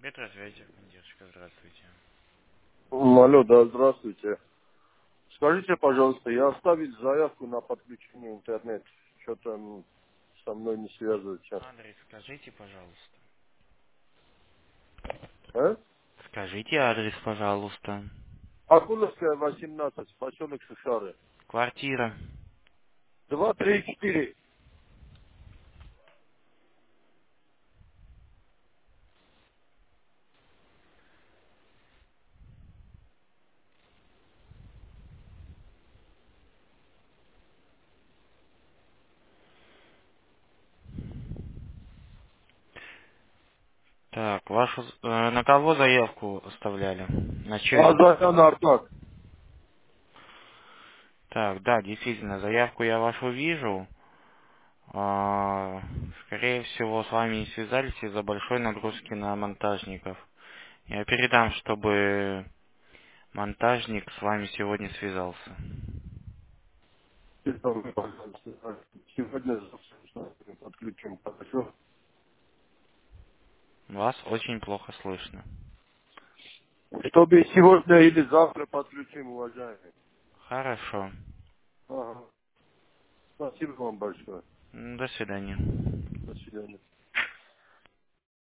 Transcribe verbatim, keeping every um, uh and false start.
Петросвязь, поддержка, здравствуйте. Алло, да, здравствуйте. Скажите, пожалуйста, я оставил заявку на подключение интернет. Что-то м, со мной не связывается. Адрес скажите, пожалуйста. А? Скажите адрес, пожалуйста. Акуловская, восемнадцать, поселок Шушары. Квартира. Два, три, четыре. Так, вашу... э, на кого заявку оставляли? На чей адрес? Азарян Артак. Так, да, действительно, заявку я вашу вижу. А, скорее всего, с вами не связались из-за большой нагрузки на монтажников. Я передам, чтобы монтажник с вами сегодня связался. Пожалуйста, сегодня завтра подключим, хорошо? Вас очень плохо слышно. Чтобы сегодня или завтра подключим, уважаемые. Хорошо. Ага. Спасибо вам большое. М, До свидания. До свидания.